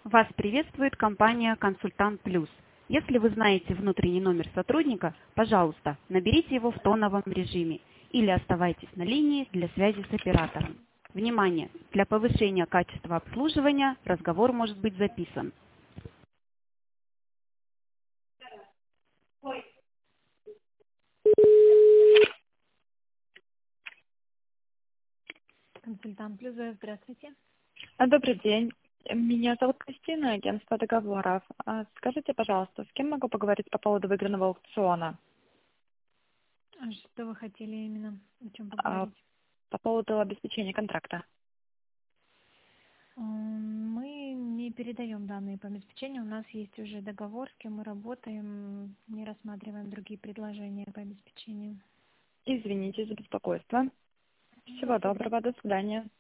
Вас приветствует компания «Консультант Плюс». Если вы знаете внутренний номер сотрудника, пожалуйста, наберите его в тоновом режиме или оставайтесь на линии для связи с оператором. Внимание! Для повышения качества обслуживания разговор может быть записан. Консультант Плюс, здравствуйте. Добрый день. Меня зовут Кристина, агентство договоров. Скажите, пожалуйста, с кем могу поговорить по поводу выигранного аукциона? А что вы хотели именно? О чем А, поговорить? По поводу обеспечения контракта. Мы не передаем данные по обеспечению. У нас есть уже договор, с кем мы работаем, не рассматриваем другие предложения по обеспечению. Извините за беспокойство. Всего доброго, до свидания.